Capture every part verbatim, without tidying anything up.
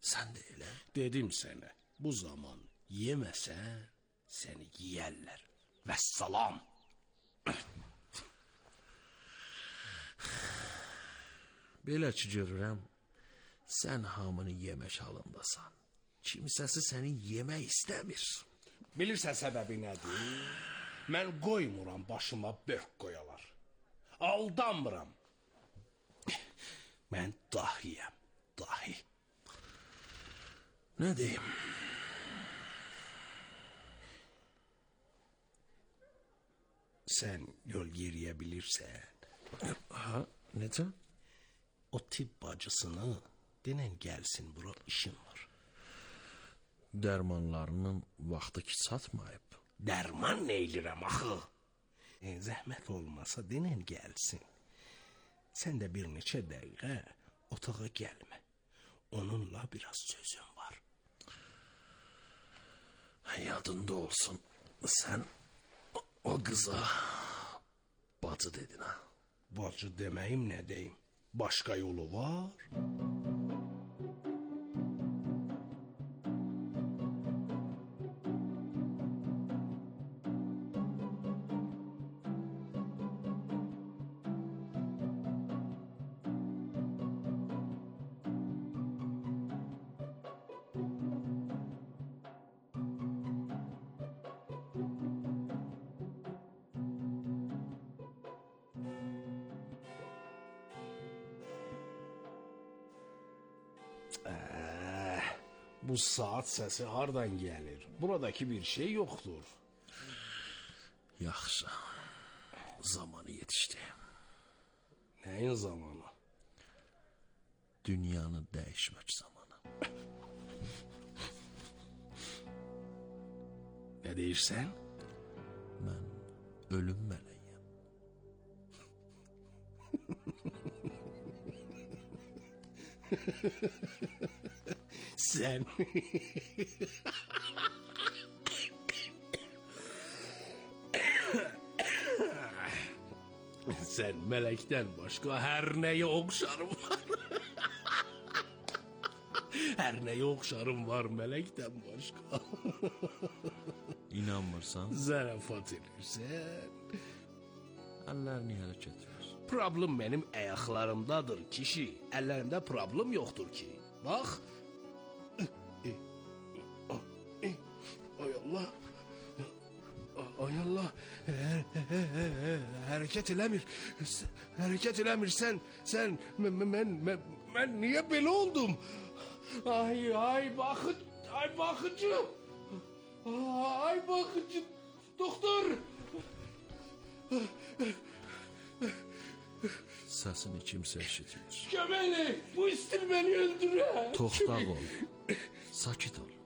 Sən də elə. Dedim sənə, bu zaman yeməsən, səni yeyərlər. Vəssalam. Belə ki görürəm, sən hamını yemək halındasan. Kimsəsi səni yemək istəmir. Bilirsən səbəbi nədir? Mən qoymuram başıma bök qoyalar. Aldanmıram. Mən dahiyəm, dahi. Nə deyim? Sən yol yeriyə bilirsən. Ha, necə? O tibb bacısını denən gəlsin, bura işim var. Dərmanlarının vaxtı ki çatmayıb. Dərman nə elirəm axı? E, zəhmət olmasa denən gəlsin. Sən də bir neçə dəqiqə otağa gəlmə. Onunla biraz sözüm var. Yadında olsun, sən o, o qıza bacı dedin ha. Bacı deməyim nə deyim? Başqa yolu var? Bu saat səsi hardan gəlir? Buradakı bir şey yoxdur. Yaxşı, zamanı yetişdi. Nəyin zamanı? Dünyanı dəyişmək zamanı. Nə deyirsən? Mən ölüm mələyəm. Sən Sən mələkdən başqa hər nəyə oxşarım var. Hər nəyə oxşarım var mələkdən başqa. İnanmırsan? Zarafat edirsən. Əllərini hərəkət ver. Problem mənim ayaqlarımdadır kişi. Əllərimdə problem yoxdur ki. Bax. Ay Allah. Ay Allah. Hərəkət eləmir. Hərəkət eləmir. Sən, sən, mən, mən, mən, mən niyə belə oldum? Ay, ay, baxın, ay, baxıcı. Ay, baxıcı. Doktor. Səsini kimsə eşitmir. Kömeli, bu istir beni öldürər. Toxtaq ol, sakit ol.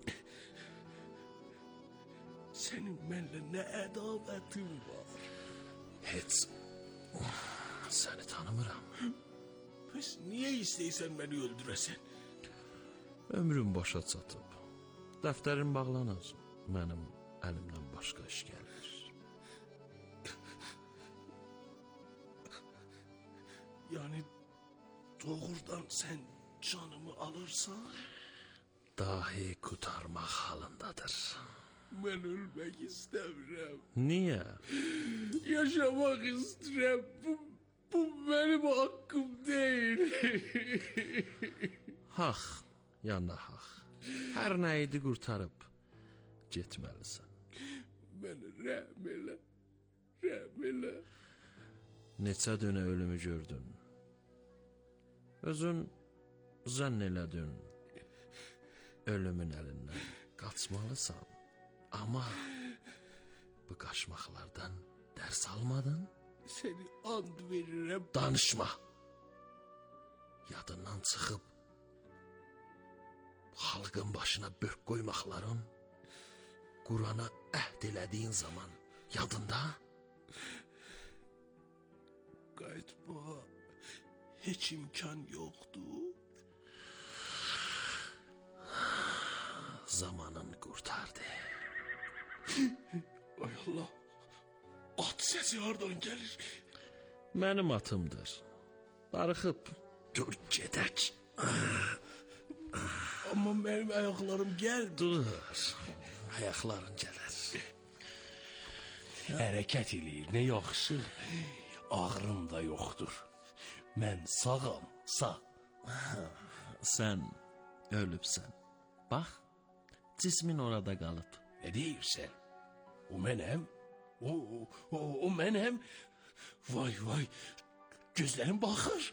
Sənin mənlə nə ədalətin var? Heç, səni tanımıram. Bəs niyə istəyirsən məni öldürəsən? Ömrüm başa çatıb. Dəftərin bağlanır. Mənim əlimdən başqa iş gəlir. Yani doğrudan sən canımı alırsan? Dahi kurtarmaq halındadır. Mən ölmək istəmirəm. Niyə? Yaşamaq istəyirəm. Bu, bu mənim haqqım deyil. Haq, yana haq. Hər nə idi qurtarıb getməlisən. Mənə rəhm elə, rəhm elə. Neçə dönə ölümü gördün. Özün zənn elədin. Ölümün əlindən qaçmalısan. Amma bu qaçmaqlardan dərs almadın. Səni and verirəm. Danışma. Yadından çıxıb xalqın başına bök qoymaqların, Qurana əhd elədiyin zaman yadında? Qayıtmağa heç imkan yoxdur. Zamanın qurtardı. Ay Allah. At səsi hardan gəlir? Mənim atımdır. Darıxıb. Dur gedək. Ama benim ayaklarım geldi. Dur. Ayaqların gələr. Hərəkət eləyir, nə yaxşı. Ağrım da yoxdur. Mən sağam, sağ. Sən ölübsən. Bax, cismin orada qalıb. Nə deyirsən? O mənəm? O, o, o, o mənəm? Vay vay, gözlərim baxır.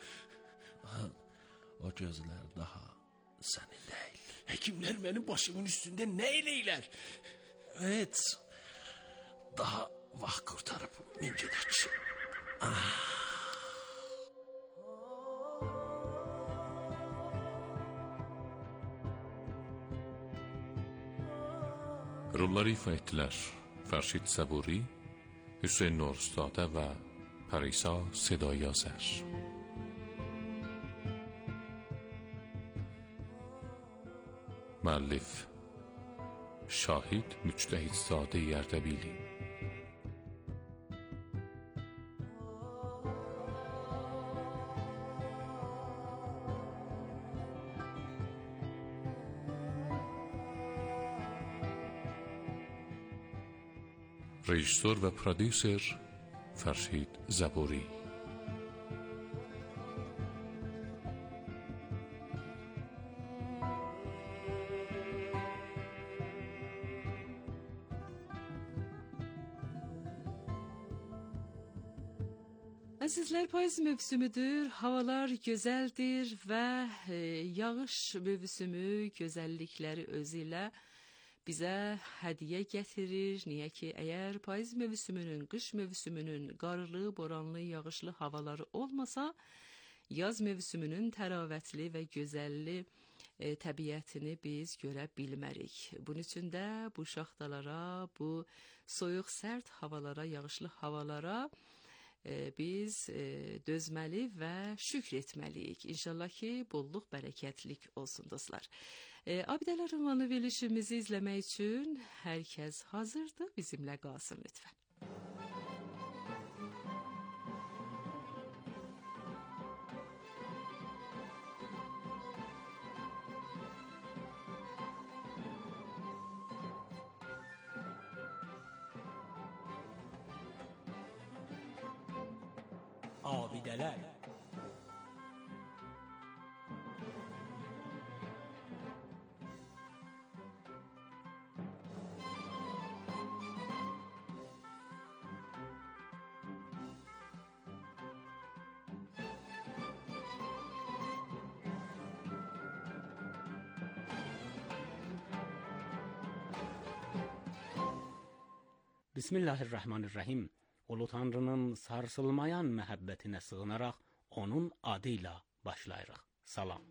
O gözlər daha sənin deyil. Həkimlər mənim başımın üstündə nə eləyirlər? Heç daha vaxt qurtarıb min gedək. Rolları ifa ettiler Ferşit Saburi, Hüseyin Nurstadə və Parisa Sedai Azər. Müəllif Şahid Müctəhidzadə Ərdəbili. Rejissor və prodüser Ferşit Zaburi. Əzizlər, payız mövsümüdür, havalar gözəldir və e, yağış mövsümü gözəllikləri özü ilə bizə hədiyyə gətirir. Niyə ki, əgər payız mövsümünün, qış mövsümünün qarlı, boranlı, yağışlı havaları olmasa, yaz mövsümünün təravətli və gözəlli e, təbiətini biz görə bilmərik. Bunun üçün də bu şaxtalara, bu soyuq, sərt havalara, yağışlı havalara e, biz e, dözməli və şükr etməliyik. İnşallah ki, bolluq, bərəkətlik olsun dostlar. E, Abidələr ünvanı verilişimizi izləmək üçün hər kəs hazırdır, bizimlə qalsın lütfən. Abidələr. Bismillahirrahmanirrahim. Ulu Tanrının sarsılmayan məhəbbətinə sığınaraq onun adıyla başlayırıq. Salam.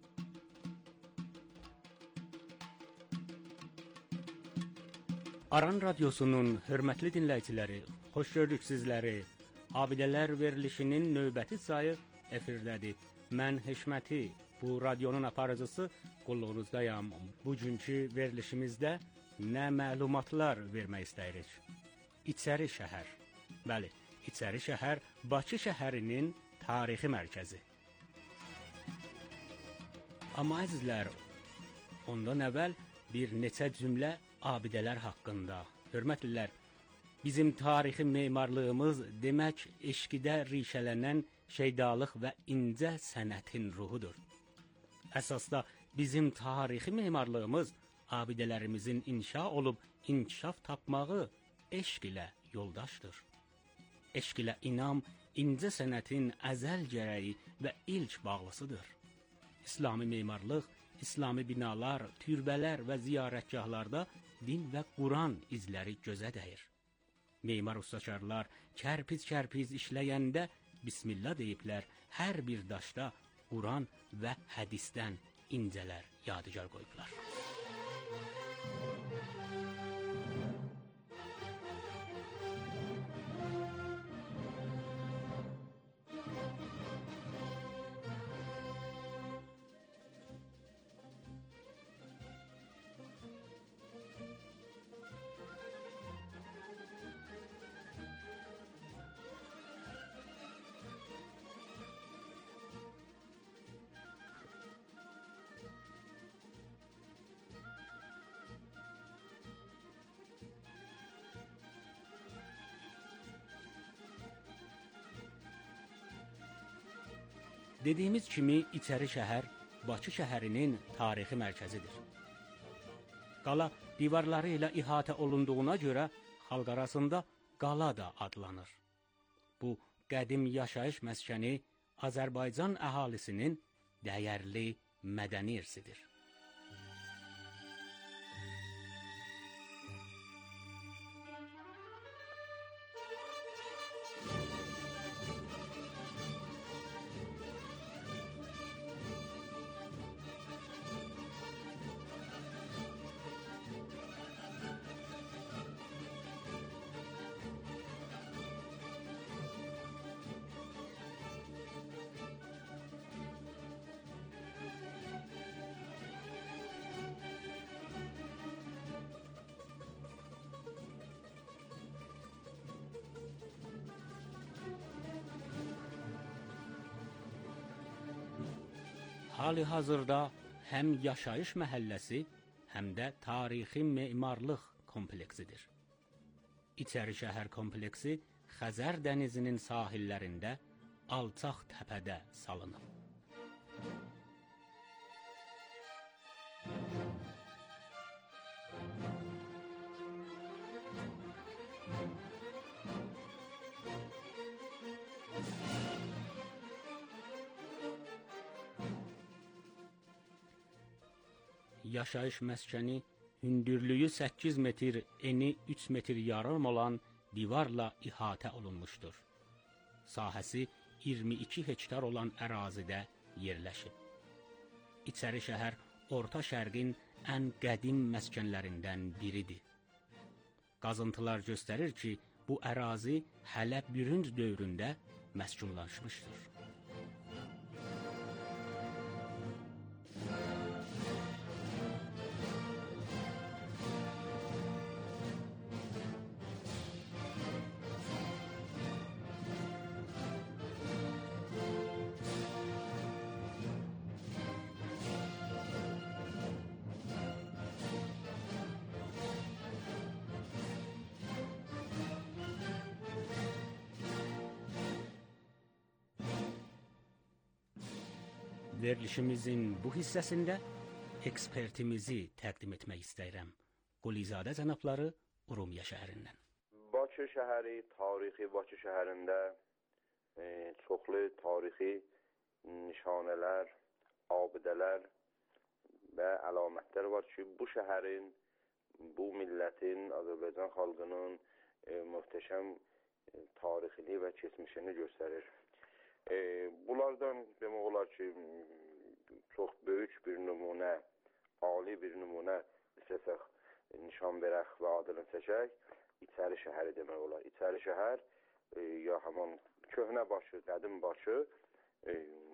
Aran Radyosu'nun hörmətli dinləyiciləri, xoş gördük sizləri. Abidələr verilişinin növbəti sayı efirdədir. Mən Hikməti, bu radyonun aparıcısı, qulluğunuzdayam. Bugünkü verilişimizdə nə məlumatlar vermək istəyirik? İçəri şəhər. Bəli, İçəri şəhər Bakı şəhərinin tarixi mərkəzi. Amma əzizlər, ondan əvvəl bir neçə cümlə abidələr haqqında. Hörmətlilər, bizim tarixi memarlığımız demək eşqidə rişələnən şeydalıq və incə sənətin ruhudur. Əsasda bizim tarixi memarlığımız abidələrimizin inşa olub inkişaf tapmağı eşq ilə yoldaşdır. Eşq ilə inam, incə sənətin əzəl gərəyi və ilk bağlısıdır. İslami memarlıq, İslami binalar, türbələr və ziyarətgahlarda din və Quran izləri gözə dəyir. Memar ustakarlar kərpiz-kərpiz işləyəndə Bismillah deyiblər, hər bir daşda Quran və hədisdən incələr yadigar qoyublar. Dediyimiz kimi İçəri şəhər Bakı şəhərinin tarixi mərkəzidir. Qala divarları ilə ihatə olunduğuna görə xalq arasında qala da adlanır. Bu qədim yaşayış məskəni Azərbaycan əhalisinin dəyərli mədəni irsidir. Hali-hazırda həm yaşayış məhəlləsi, həm də tarixi memarlıq kompleksidir. İçəri şəhər kompleksi Xəzər dənizinin sahillərində alçaq təpədə salınıb. Yaşayış məskəni hündürlüyü səkkiz metr, eni üç metr yarım olan divarla ihatə olunmuşdur. Sahəsi iyirmi iki hektar olan ərazidə yerləşib. İçəri şəhər Orta Şərqin ən qədim məskənlərindən biridir. Qazıntılar göstərir ki, bu ərazi hələ bürünc dövründə məskunlaşmışdır. Verilişimizin bu hissəsində ekspertimizi təqdim etmək istəyirəm. Qulizadə cənabları Urmiya şəhərindən. Bakı şəhəri, tarixi Bakı şəhərində e, çoxlu tarixi nişanələr, abidələr və əlamətlər var ki, bu şəhərin, bu millətin, Azərbaycan xalqının e, möhtəşəm e, tarixini və keçmişini göstərir. E, bunlardan demək olar ki, çox böyük bir nümunə, ali bir nümunə istəsək nişan verək və adını çəkək, İçəri şəhəri demək olar. İçəri şəhər e, ya həman köhnə Bakı, qədim Bakı e,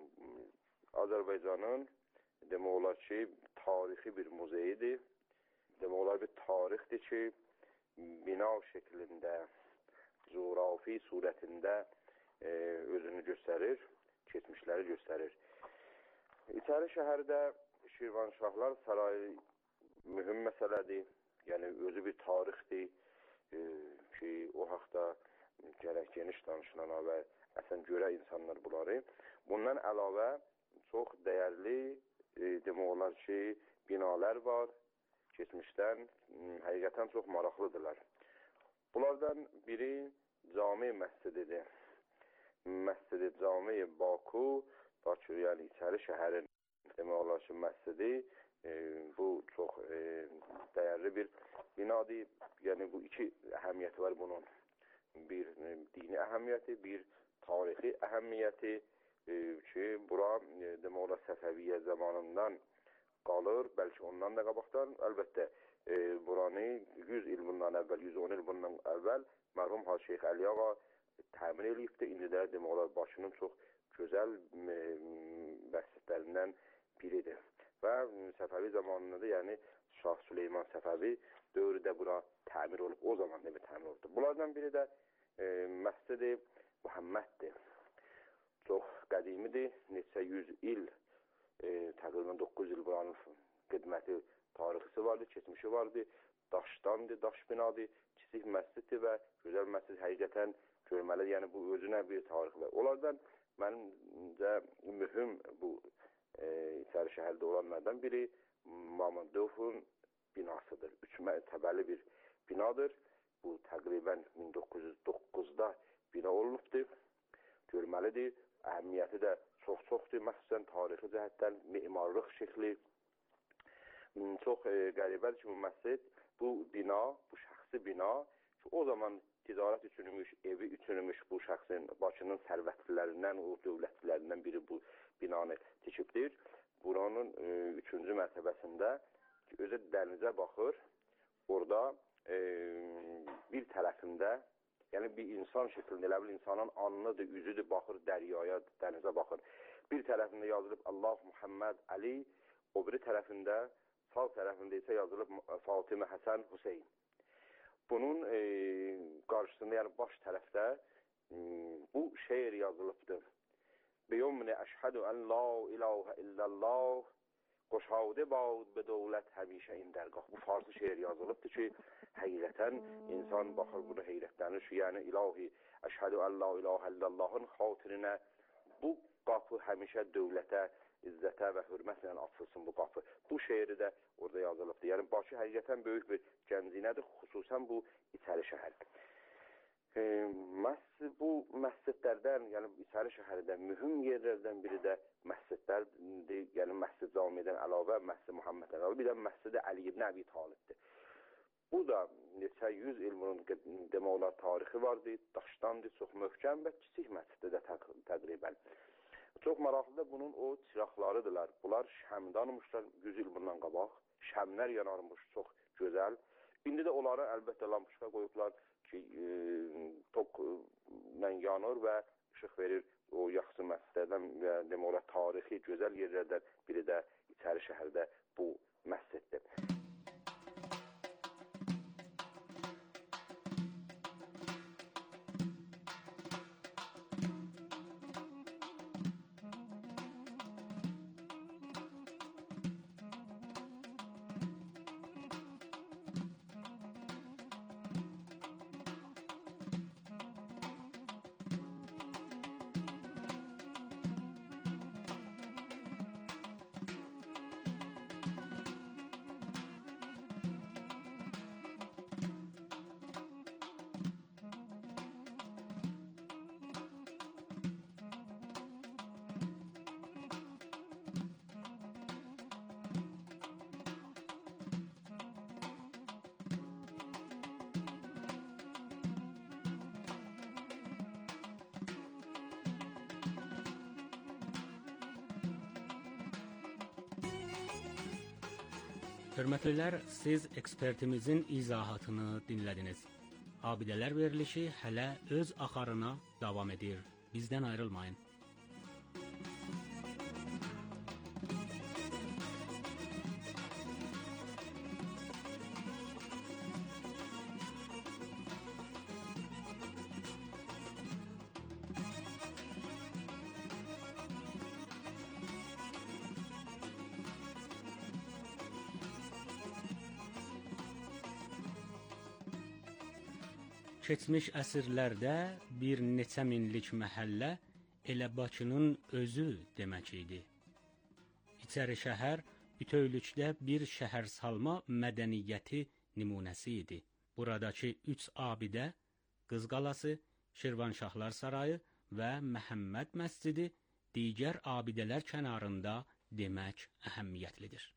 Azərbaycanın demək olar ki, tarixi bir muzeyidir. Demək olar bir tarixdir ki, bina şəklində, coğrafi surətində e, özünü göstərir, keçmişləri göstərir. İçəri şəhərdə Şirvanşahlar Sarayı mühüm məsələdir. Yəni, özü bir tarixdir e, ki, o haqda gərək geniş danışılana və əsən görə insanlar bunları. Bundan əlavə çox dəyərli, e, demək olar ki, binalar var. Keçmişdən həqiqətən çox maraqlıdırlar. Bunlardan biri Cami məscididir. Məscid-i Cami Baku, Bakı, yəni İçəri şəhərin demək olar ki, məscidi. E, bu çox e, dəyərli bir binadır. Yəni, bu iki əhəmiyyəti var bunun. Bir e, dini əhəmiyyəti, bir tarixi əhəmiyyəti e, ki, bura e, demək olar Səfəviyyə zamanından qalır, bəlkə ondan da qabaqdan. Əlbəttə, e, buranı yüz il bundan əvvəl, yüz on il bundan əvvəl mərhum Hacı Şeyx Əli Ağa təmin edibdir. İndi də demək olar Bakının çox gözəl məscidlərindən biridir. Və Səfəvi zamanında da, yəni Şah Süleyman Səfəvi dövrüdə bura təmir olub, o zaman demək təmir olubdur. Bunlardan biri də e, Məscid-i Muhamməddir. Çox qədimidir, neçə yüz il, e, təqribən doqquz il buranın xidməti, tarixisi vardır, keçmişi vardır, daşdandır, daş binadır, kiçik məsciddir və gözəl məscid həqiqətən görməlidir. Yəni bu özünə bir tarix var. Onlardan Mənimcə mühüm bu e, İçəri şəhərdə olanlardan biri Mammadovun binasıdır. Üç mərtəbəli bir binadır. Bu təqribən min doqquz yüz doqquzda bina olunubdur. Görməlidir. Əhəmiyyəti də çox-çoxdur. Məxsusən tarixi cəhətdən memarlıq şəkli çox e, qəribədir ki, bu məscid, bu bina, bu şəxsi bina ki, o zaman ticarət üçünmüş, evi üçünmüş bu şəxsin Bakının sərvətlilərindən, o dövlətlilərindən biri bu binanı tikibdir. Buranın e, üçüncü mərtəbəsində ki, özü dənizə baxır. Orada e, bir tərəfində, yəni bir insan şəklində, elə bil insanın alnıdır, üzüdür, baxır dəryaya, dənizə baxır. Bir tərəfində yazılıb Allah Muhammed Ali, o biri tərəfində, sağ tərəfində isə yazılıb Fatimə Həsən Hüseyin. Bunun e, qarşısında, yəni baş tərəfdə e, bu şeir yazılıbdır. Biyumni əşhədü ən la ilahə illallah qoşadə baud be dövlət həmişə indərgah. Bu farsı şeir yazılıbdır ki, həqiqətən insan baxır bunu heyrətlənir. Yəni ilahi əşhədü ən la ilahə illallahın xatirinə bu qapı həmişə dövlətə, izzətə və hörmətlə açılsın bu qapı. Bu şeiri də orada yazılıbdır. Yəni Bakı həqiqətən böyük bir gənzinədir, xüsusən bu İçəri şəhər. E, məscid, bu məscidlərdən, yəni İçəri şəhərdə mühüm yerlərdən biri də məscidlərdir. Yəni Məscid Camiidən əlavə Məscid Muhammed əlavə, bir də Məscid Əli ibn Əbi Talibdir. Bu da neçə yüz il bunun demək olar tarixi vardır, daşdandır, çox möhkəm və kiçik məsciddir də təqribən. Çox maraqlıdır bunun o çıraqlarıdırlar. Bunlar şəmdanmışlar yüz il bundan qabaq. Şəmlər yanarmış, çox gözəl. İndi də onları əlbəttə lampuşka qoyublar ki, e, tokla yanır və işıq verir. O yaxşı məscidlərdən və demək olar tarixi, gözəl yerlərdən biri də İçəri şəhərdə bu məsciddir. Hörmətlilər, siz ekspertimizin izahatını dinlədiniz. Abidələr verilişi hələ öz axarına davam edir. Bizdən ayrılmayın. Keçmiş əsrlərdə bir neçə minlik məhəllə elə Bakının özü demək idi. İçəri şəhər bütövlükdə bir şəhər salma mədəniyyəti nümunəsi idi. Buradakı üç abidə, Qız qalası, Şirvanşahlar sarayı və Məhəmməd məscidi digər abidələr kənarında demək əhəmiyyətlidir.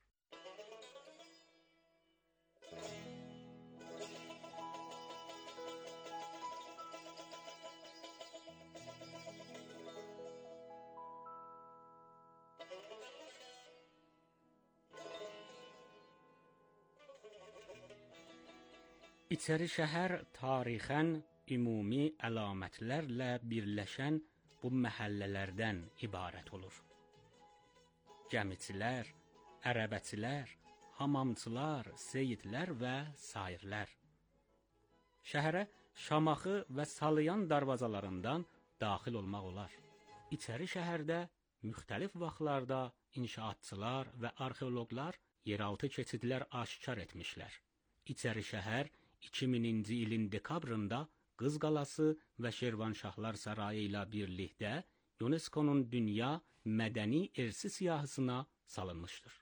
İçəri şəhər tarixən ümumi əlamətlərlə birləşən bu məhəllələrdən ibarət olur. Gəmiçilər, ərəbəçilər, hamamçılar, seyidlər və sairlər. Şəhərə Şamaxı və Salayan darvazalarından daxil olmaq olar. İçəri şəhərdə müxtəlif vaxtlarda inşaatçılar və arxeoloqlar yeraltı keçidlər aşkar etmişlər. İçəri şəhər iki mininci ilin dekabrında Qız qalası və Şirvanşahlar sarayı ilə birlikdə UNESCO'nun Dünya Mədəni İrsi siyahısına salınmışdır.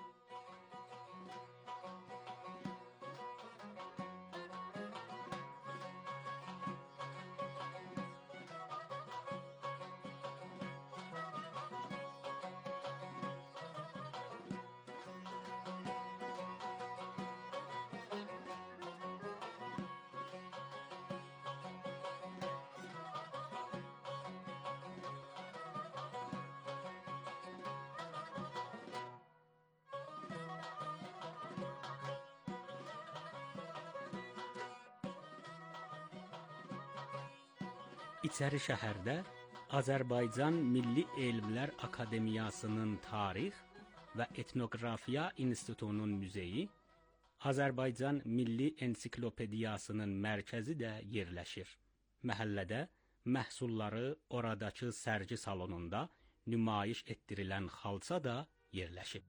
İçəri şəhərdə Azərbaycan Milli Elmlər Akademiyasının Tarix və Etnografiya İnstitutunun müzeyi, Azərbaycan Milli Ensiklopediyasının mərkəzi də yerləşir. Məhəllədə məhsulları oradakı sərgi salonunda nümayiş etdirilən xalça da yerləşib.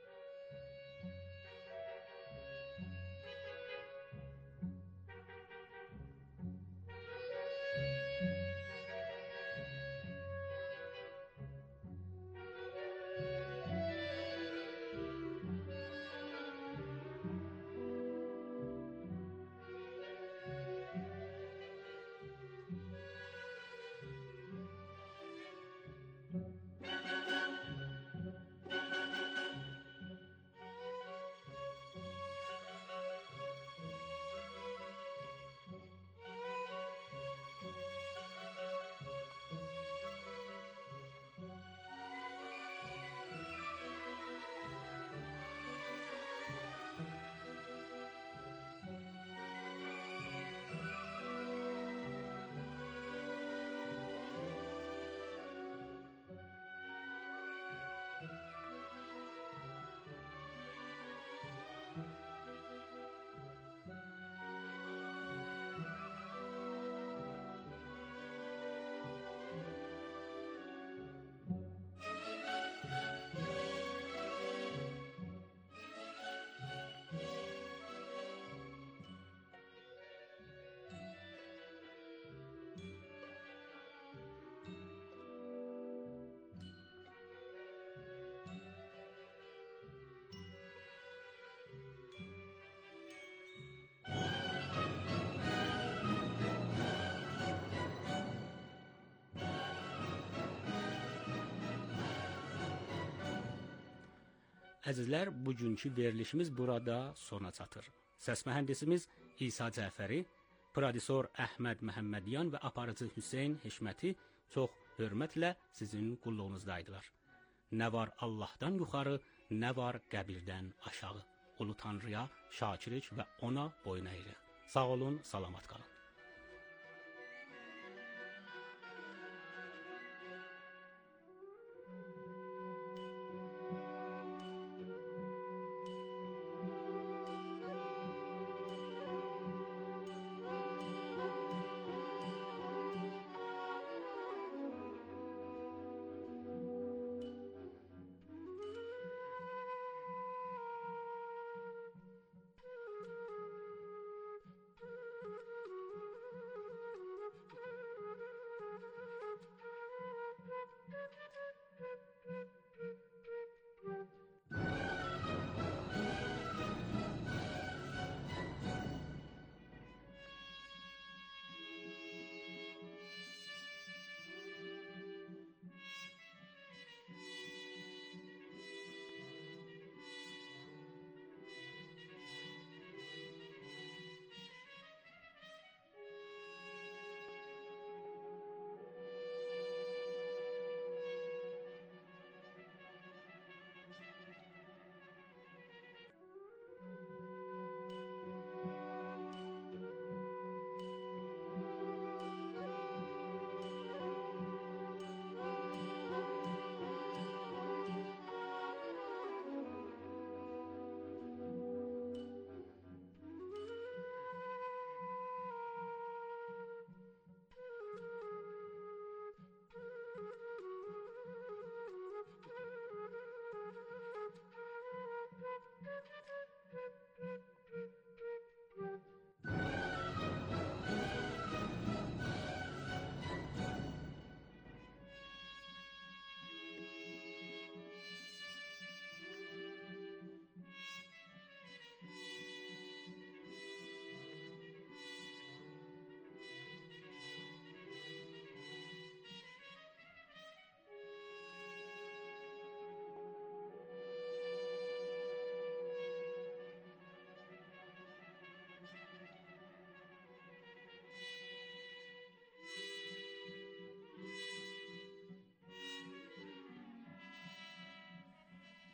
Əzizlər, bugünkü verilişimiz burada sona çatır. Səs mühəndisimiz İsa Cəfəri, prodüsor Əhməd Məhəmmədyan və aparıcı Hüseyn Heşməti çox hörmətlə sizin qulluğunuzdaydılar. Nə var Allahdan yuxarı, nə var qəbirdən aşağı. Ulu Tanrıya şakirik və ona boyun əyirik. Sağ olun, salamat qalın.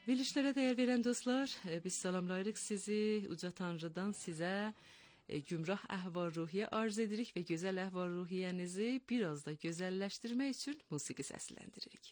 Verilişlere değer veren dostlar, e, biz salamlayırıq sizi, Uca Tanrıdan sizə e, gümrah əhval-ruhiyyə arz edirik və gözəl əhval-ruhiyyənizi biraz da gözəlləşdirmək üçün musiqi səsləndiririk.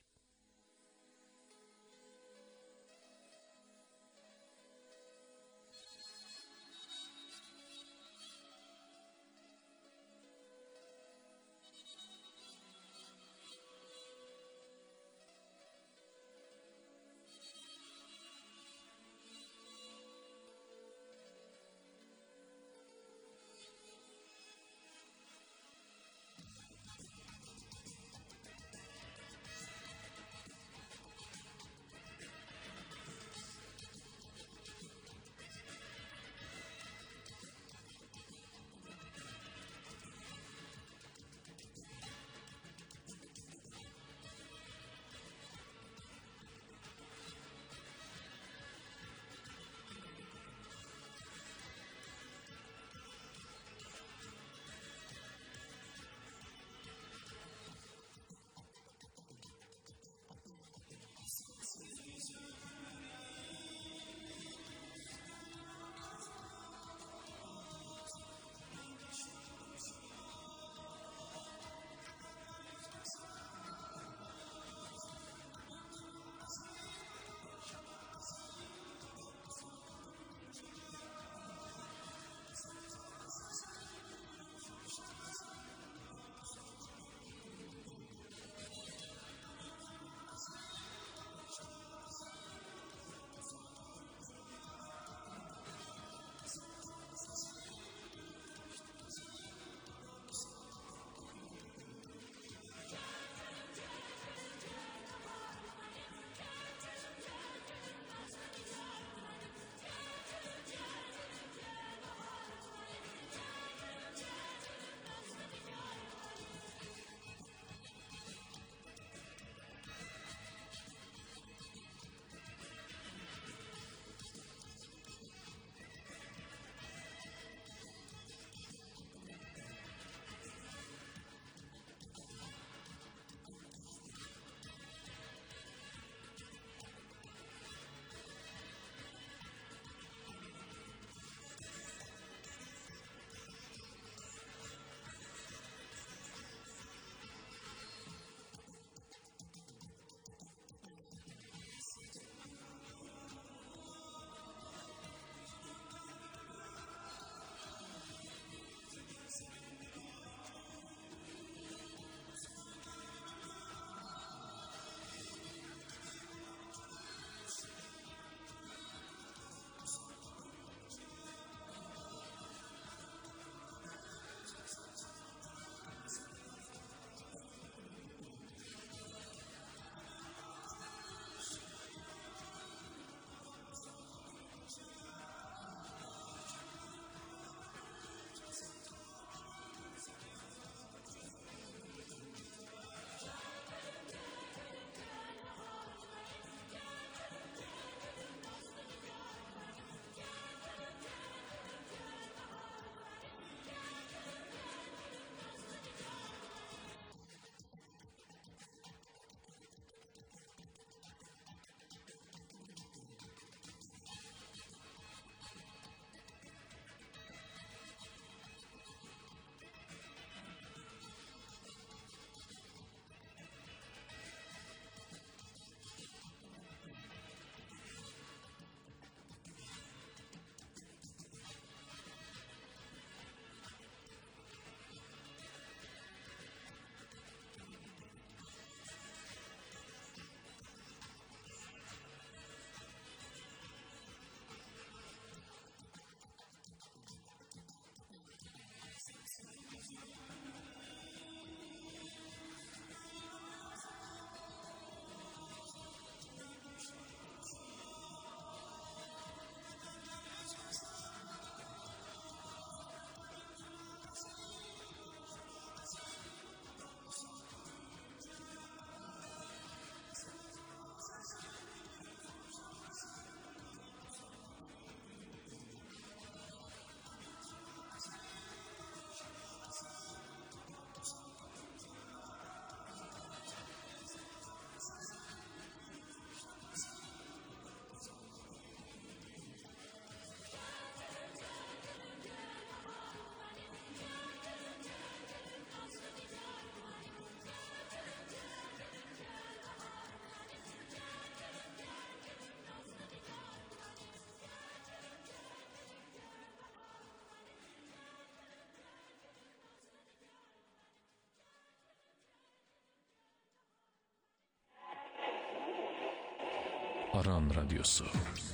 Aran Radyosu.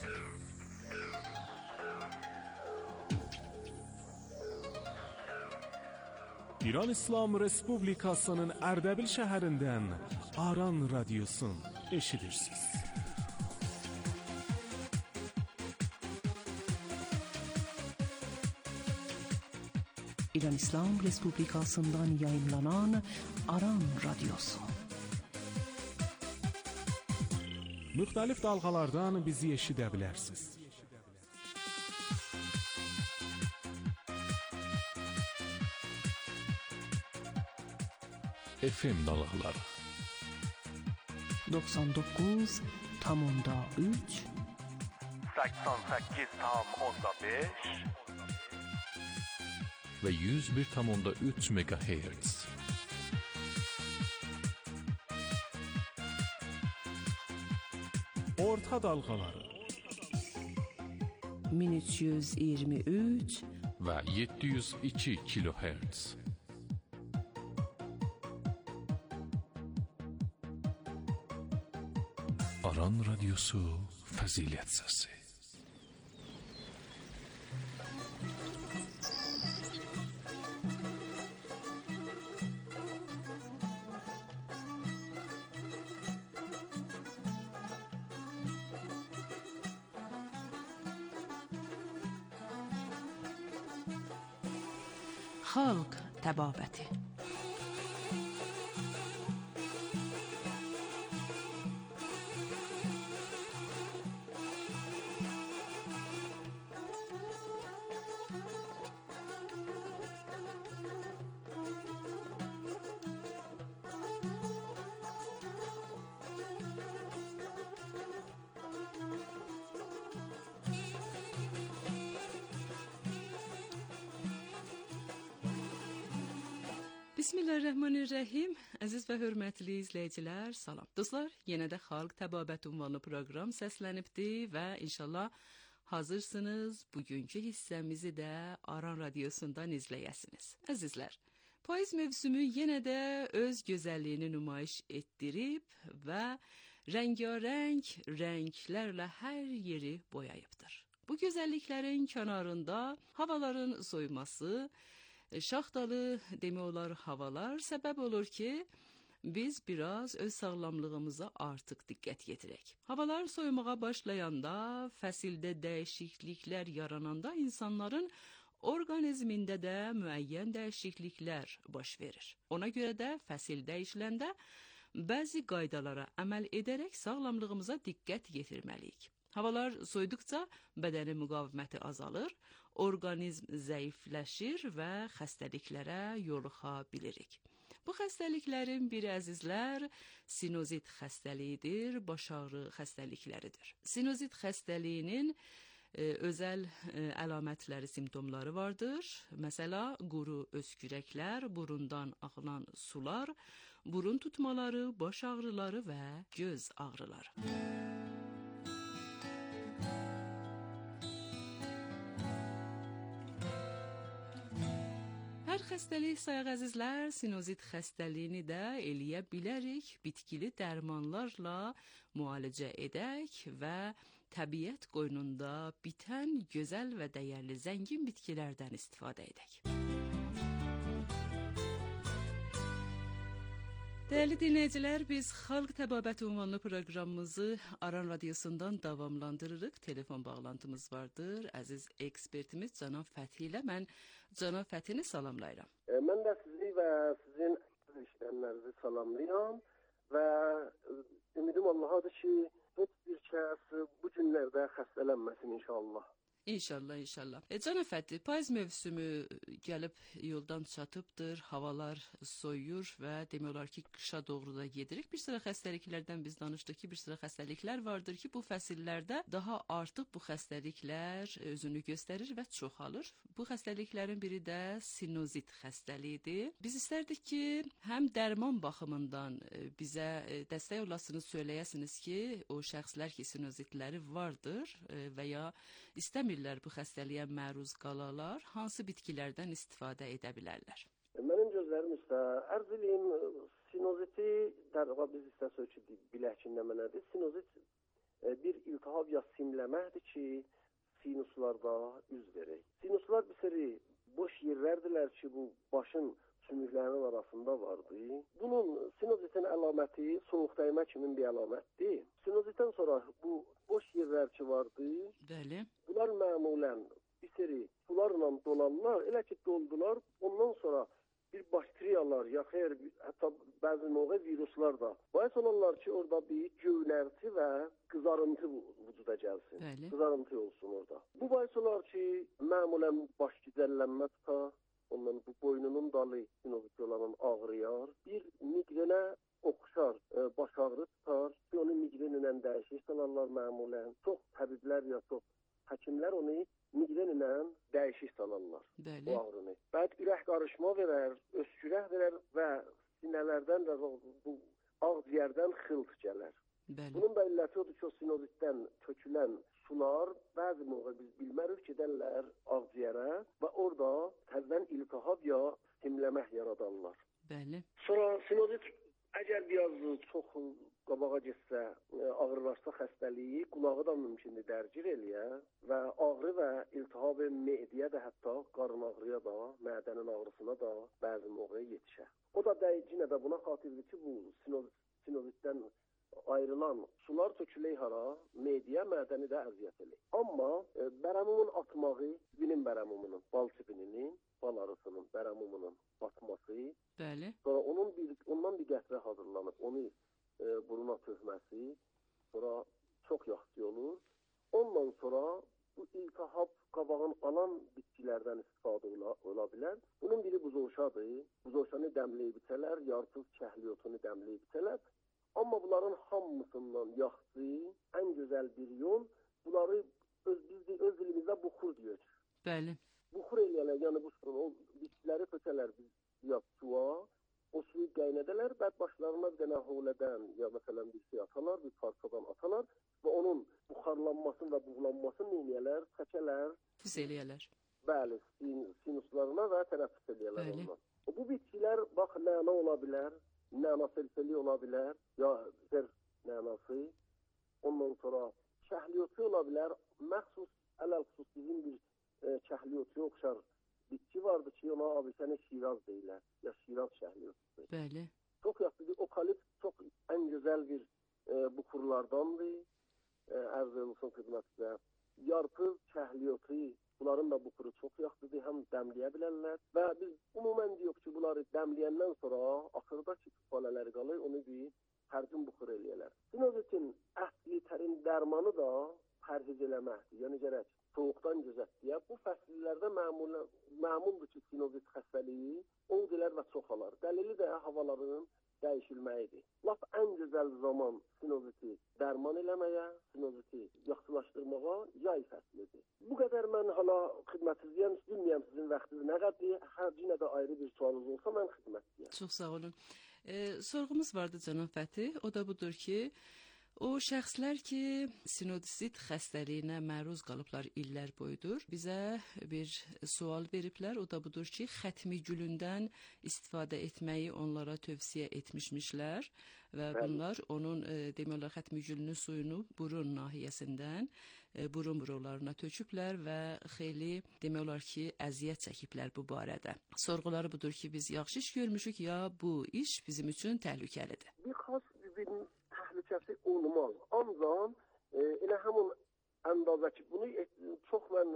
İran İslam Respublikasının Ərdəbil şəhərindən Aran Radyosun eşidirsiniz. İran İslam Respublikasından yayınlanan Aran Radyosu. Müxtəlif dalğalardan bizi eşidə bilərsiniz. F M dalğaları doksan dokuz tam onda üç seksen sekiz tam onda beş ve yüz bir tam onda üç megahertz. Orta dalğaları min üç yüz iyirmi üç ve yedi yüz iki kilohertz. Aran Radyosu Fazilet Sesi. Xalq təbabəti. Bismillahirrahmanirrahim. Əziz və hörmətli izləyicilər, salam. Dostlar, yenə də Xalq Təbabət ünvanlı proqram səslənibdi və inşallah hazırsınız bugünkü hissəmizi də Aran Radyosundan izləyəsiniz. Əzizlər, payız mövsümü yenə də öz gözəlliyini nümayiş etdirib və rəngarəng rənglərlə hər yeri boyayıbdır. Bu gözəlliklərin kənarında havaların soyuması, şaxtalı demək olar havalar səbəb olur ki, biz biraz öz sağlamlığımıza artıq diqqət yetirək. Havalar soyumağa başlayanda, fəsildə dəyişikliklər yarananda insanların orqanizmində də müəyyən dəyişikliklər baş verir. Ona görə də fəsil dəyişiləndə bəzi qaydalara əməl edərək sağlamlığımıza diqqət yetirməliyik. Havalar soyduqca bədənin müqaviməti azalır, orqanizm zəifləşir və xəstəliklərə yoluxa bilirik. Bu xəstəliklərin biri əzizlər sinozit xəstəliyidir, baş ağrı xəstəlikləridir. Sinozit xəstəliyinin e, özəl e, əlamətləri, simptomları vardır. Məsələ, quru öskürəklər, burundan axılan sular, burun tutmaları, baş ağrıları və göz ağrıları. Hər xəstəlik sayıq əzizlər, sinozit xəstəliyini də eləyə bilərik, bitkili dərmanlarla müalicə edək və təbiət qoynunda bitən gözəl və dəyərli zəngin bitkilərdən istifadə edək. Dəyərli dinləyicilər, biz Xalq Təbabət ünvanlı proqramımızı Aran Radyosundan davamlandırırıq. Telefon bağlantımız vardır. Əziz ekspertimiz Cənab Fəthi ilə mən Cənab Fəthini salamlayıram. E, mən də sizi və sizin işləyənlərinizi salamlayıram və ümidim Allahadır ki, heç bir kəs bu günlərdə xəstələnməsin inşallah. İnşallah, inşallah. E, Cənab Fəthi, payız mövsümü gəlib yoldan çatıbdır, havalar soyuyur və demək olar ki, qışa doğru da gedirik. Bir sıra xəstəliklərdən biz danışdıq ki, bir sıra xəstəliklər vardır ki, bu fəsillərdə daha artıq bu xəstəliklər özünü göstərir və çoxalır. Bu xəstəliklərin biri də sinozit xəstəliyidir. Biz istərdik ki, həm dərman baxımından bizə dəstək olasınız, söyləyəsiniz ki, o şəxslər ki, sinozitləri vardır və ya istəmirlər bu xəstəliyə məruz qalalar, hansı bitkilərdən istifadə edə bilərlər? Mənim gözlərim üstə ərz edeyim, sinoziti dərva biz istəsək ki, bilək ki, nə mənədir. Sinozit e, bir iltihab ya simləməkdir ki, sinuslarda üz verir. Sinuslar bir seri boş yerlərdirlər ki, bu başın sümüklərinin arasında vardı. Bunun sinusitin əlaməti soğuq dəymə kimi bir əlamətdir. Sinusitdən sonra bu boş yerlər ki vardı, Bəli. bunlar məmulən bir seri sularla dolanlar, elə ki doldular, ondan sonra bir bakteriyalar, ya xeyr, hətta bəzi növə viruslar da bəs olanlar ki, orada bir göynərti və qızarıntı vücuda gəlsin. Bəli. Qızarıntı olsun orada. Bu bəs olar ki, məmulən baş gicəllənmə tutar, ondan bu boynunun dalı sinozit olanın ağrıyar, bir miqrenə oxşar, e, baş ağrı tutar, ki, onu migrenlə dəyişir salarlar məmulən. Çox təbiblər ya çox həkimlər onu migren ilə dəyişik salarlar. Bəli. Bu ağrını. Bəd ürək qarışma verər, öskürək verər və sinələrdən də bu ağciyərdən xılt gələr. Bəli. Bunun da illəti odur ki, o sinozitdən tökülən sular bəzi mövqə biz bilmərik gedərlər ağciyərə və orada təzdən iltihab ya simləmək yaradarlar. Bəli. Sonra sinozit əgər biraz çox qabağa getsə, ağırlaşsa xəstəliyi, qulağı da mümkündür dərgir eləyə və ağrı və iltihab me'diyə də hətta qarın ağrıya da, mədənin ağrısına da bəzi mövqə yetişə. O da yenə də buna xatirdir ki, bu sinozitdən ayrılan sular tökülək hara, me'diyə, mədəni də əziyyət eləyir. Amma e, bərəmumun atmağı, binin bərəmumunun, bal tübününün, bal arısının bərəmumunun atması, Bəli. sonra onun bir, ondan bir qətrə hazırlanıb, onu e, buruna tökməsi, sonra çox yaxşı olur. Ondan sonra bu iltihab qabağın alan bitkilərdən istifadə ola, ola bilər. Bunun biri buzovşadır. Buzovşanı dəmləyib içələr, yarpız kəhliyotunu dəmləyib içələr. Amma bunların hamısından yaxşı, ən gözəl bir yol, bunları öz, biz, öz dilimizdə buxur deyək. Bəli. Buxur eləyələr, yəni bu o bitkiləri tökələr biz ya suya, o suyu qaynadırlar, bəd başlarına bir dənə holədən ya məsələn bir şey atalar, bir parçadan atalar və onun buxarlanmasını və buğulanmasını eləyələr, çəkələr. Füz eləyələr. Bəli, sin, sinuslarına və tənəffüs eləyələr ondan. Bu bitkilər bax nəna ola bilər, nəna felfeli ola bilər, ya zər nənası, ondan sonra kəhliyotu ola bilər, məxsus ələl-xüsus bizim bir e, kəhliyotu oxşar bitki vardı ki, ona abisəni şiraz deyilər, ya şiraz kəhliyotudur. Bəli. Çox yaxşıdır, okalipt çox ən gözəl bir e, buxurlardandır, e, ərz olsun xidmətinizə. Yarpız, kəhliyotu, bunların da buxuru çox yaxşıdır, həm dəmləyə bilərlər və biz umumən deyirik ki, bunları dəmləyəndən sonra axırda ki, tüfalələri qalır, onu bir hər gün buxur eləyələr. Sinozitin əsli tərin dərmanı da pərhiz eləməkdir, yəni gərək soğuqdan gözətliyə. Bu fəsillərdə məmul, məmuldur ki, sinozit xəstəliyi oldular və çoxalar. Dəlili də havaların dəyişilməyidir. Laf ən gözəl zaman sinoziti dərman eləməyə, sinoziti yaxşılaşdırmağa yay fəslidir. Bu qədər mən hala xidmətinizdən bilməyəm sizin vaxtınız nə qəddir. Hər yenə də ayrı bir sualınız olsa mən xidmətdəyəm. Çox sağ olun. E, sorğumuz vardı cənab Fəthi. O da budur ki, o şəxslər ki, sinozit xəstəliyinə məruz qalıblar illər boyudur, bizə bir sual veriblər. O da budur ki, xətmi gülündən istifadə etməyi onlara tövsiyə etmişmişlər və bunlar onun e, demək olar xətmi gülünün suyunu burun nahiyəsindən e, burun borularına töküblər və xeyli demək olar ki, əziyyət çəkiblər bu barədə. Sorğuları budur ki, biz yaxşı iş görmüşük ya bu iş bizim üçün təhlükəlidir. Bir xas bir təhlükəsi olmaz. Ancaq e, elə həmin əndazə ki, bunu e, çox mən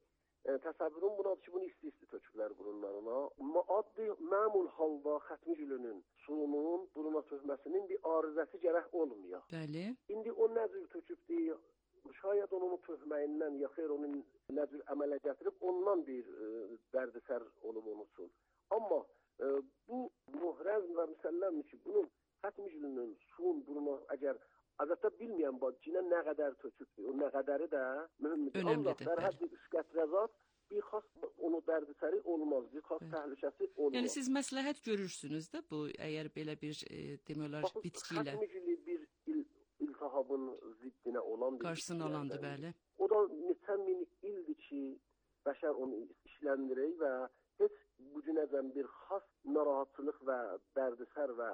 e, təsəvvürüm bunadır ki, bunu isti-isti töküblər burunlarına. Addi məmul halda xətmi gülünün suyunun buruna tökməsinin bir arızəsi gərək olmuyor. Bəli. İndi o nə cür tökübdür, şayad onun tökməyindən ya xeyr onun nə cür əmələ gətirib, ondan bir e, dərdisər olub onun üçün. Amma e, bu mührəz və müsəlləmdir ki, bunun xətmi gülünün suyun buruna əgər əlbəttə bilməyən cinə nə qədər tökübdür, o nə qədəri də mühümdür. Önəmlidir. Ancaq hər bir üskətrəzat bir xas onu dərdisəri olmaz, bir xas təhlükəsi olmaz. Yəni siz məsləhət görürsünüz də bu, əgər belə bir e, demək olar bitki ilə. Xətmi gülü bir il, iltihabın ziddinə olan bir qarşısını alandı, bəli. O da neçə min ildir ki, bəşər onu işləndirir və heç bu günəcən bir xas narahatçılıq və dərdisər və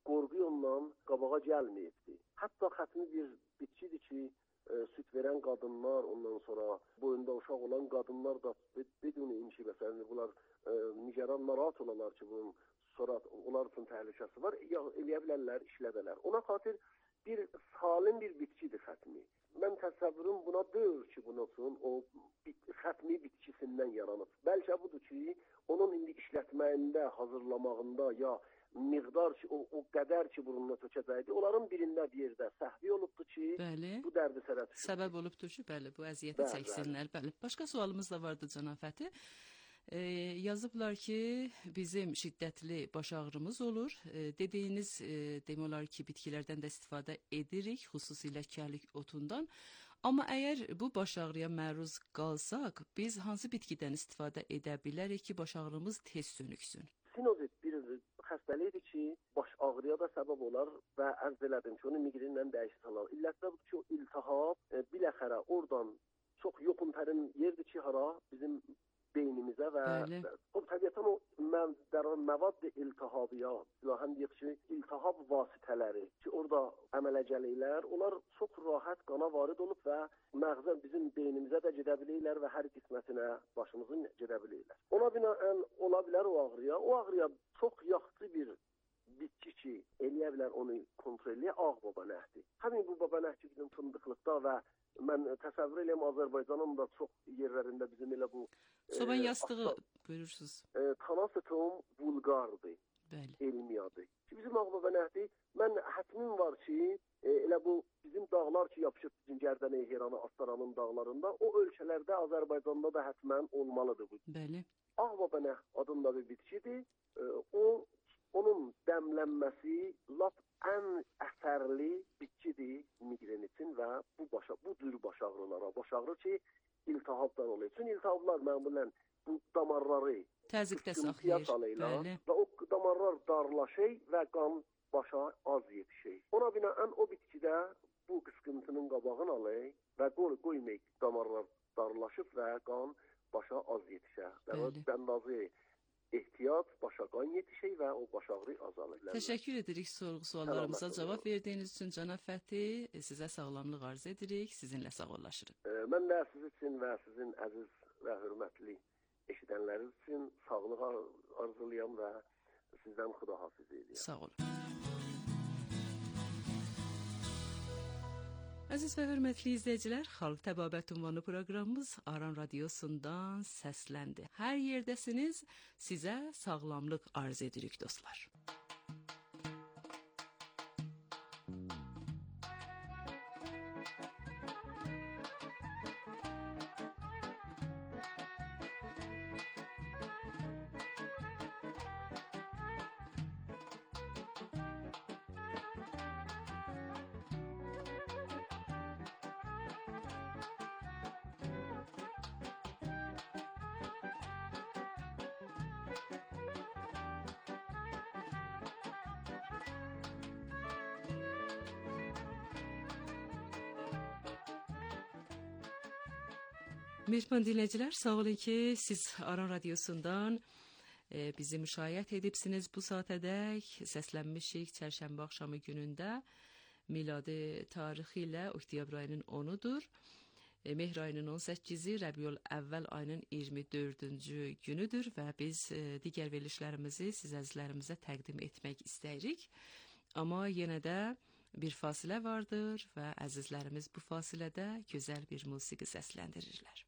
qorxu ondan qabağa gəlməyibdi. Hətta xətmi bir bitkidir ki, e, süt verən qadınlar, ondan sonra boyunda uşaq olan qadınlar da beduni inşi məsələni bunlar e, nigeran narahat olarlar ki, bunun sonra onlar üçün təhlükəsi var, ya, eləyə bilərlər, işlədələr. Ona xatir bir salim bir bitkidir xətmi. Mən təsəvvürüm buna deyil ki, bunun üçün o bit, xətmi bitkisindən yaranıb. Bəlkə budur ki, onun indi işlətməyində, hazırlamağında ya miqdar ki, o, o qədər ki, burnuna tökəcəkdi, onların birində bir yerdə səhvi olubdur ki, bəli, bu dərdi sərə düşür. Səbəb olubdur ki, bəli, bu əziyyəti bəli, çəksinlər. Bəli. Başqa sualımız da vardı Cənab Fəthi. E, yazıblar ki, bizim şiddətli baş ağrımız olur. E, dediyiniz e, demək olar ki, bitkilərdən də istifadə edirik, xüsusilə kərlik otundan. Amma əgər bu baş ağrıya məruz qalsaq, biz hansı bitkidən istifadə edə bilərik ki, baş ağrımız tez sönüksün? Sinozit bir xəstəlikdir ki, baş ağrıya da səbəb olar və ərz elədim ki, onu migrenlə dəyişir salar. İllətdə budur ki, o iltihab e, biləxərə oradan çox yoxun tərin yerdir ki, hara bizim beynimizə və bəli, o təbiətən o məvad iltihabıya, həm deyək ki, iltihab vasitələri ki, orada əmələ gəlirlər, onlar çox rahat qana varid olub və məğzə bizim beynimizə də gedə bilirlər və hər qismətinə başımızın gedə bilirlər. Ona binaən ola bilər o ağrıya, o ağrıya çox yaxşı bir bitki ki, eləyə bilər onu kontrol eləyə, ağ babanəhdir. Həmin bu babanəhdir bizim fındıqlıqda və mən təsəvvür eləyəm Azərbaycanın da çox yerlərində bizim elə bu soban yastığı görürsünüz. E, Tanasetum vulgardır. Bəli. Elmiyadır. Ki bizim ağ babanəhdir. Mən hətmim var ki, e, elə bu bizim dağlar ki, yapışıb bizim Gərdənə, Heranı, Astaranın dağlarında, o ölkələrdə Azərbaycanda da hətmən olmalıdır bu. Bəli. Ağ babanəh adında bir bitkidir. E, o onun dəmlənməsi lap ən əsərli bitkidir migren üçün və bu başa, bu cür baş ağrılara, baş ağrı ki, iltihabdan oluyor. Çünki iltihablar məmulən bu damarları təzyiqdə saxlayır. Bəli. Və o damarlar darlaşır və qan başa az yetişir. Ona binaən o bitkidə bu qısqıntının qabağını alır və qoy, qoymayıq damarlar darlaşıb və qan başa az yetişər. Və dəndazı ehtiyat, başa qan yetişir və o baş ağrı azalır. Təşəkkür edirik sorğu suallarımıza cavab verdiyiniz üçün Cənab Fəthi. Sizə sağlamlıq arz edirik, sizinlə sağollaşırıq. E, mən də siz üçün və sizin əziz və hörmətli eşidənləriniz üçün sağlıq arzulayam və sizdən xudahafiz edirəm. Sağ olun. Əziz və hörmətli izləyicilər, Xalq Təbabət ünvanlı proqramımız Aran Radiosundan səsləndi. Hər yerdəsiniz, sizə sağlamlıq arz edirik dostlar. Mehriban dinləyicilər, sağ olun ki, siz Aran Radiosundan e, bizi müşayiət edibsiniz bu saatədək. Səslənmişik çərşənbə axşamı günündə. Miladi tarixi ilə oktyabr ayının onudur. E, Mehr ayının on səkkizi, Rəbiyül Əvvəl ayının iyirmi dördüncü günüdür və biz e, digər verilişlərimizi siz əzizlərimizə təqdim etmək istəyirik. Amma yenə də bir fasilə vardır və əzizlərimiz bu fasilədə gözəl bir musiqi səsləndirirlər.